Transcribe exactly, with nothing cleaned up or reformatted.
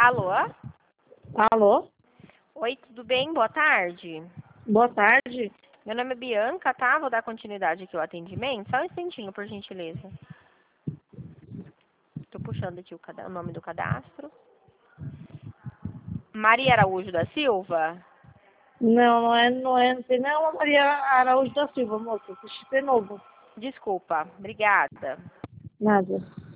Alô? Alô? Oi, tudo bem? Boa tarde. Boa tarde. Meu nome é Bianca, tá? Vou dar continuidade aqui ao atendimento. Só um instantinho, por gentileza. Tô puxando aqui o, cada... o nome do cadastro. Maria Araújo da Silva? Não, não é, não é, não tem não, a Maria Araújo da Silva, moça. Esse chip é novo. Desculpa. Obrigada. Nada.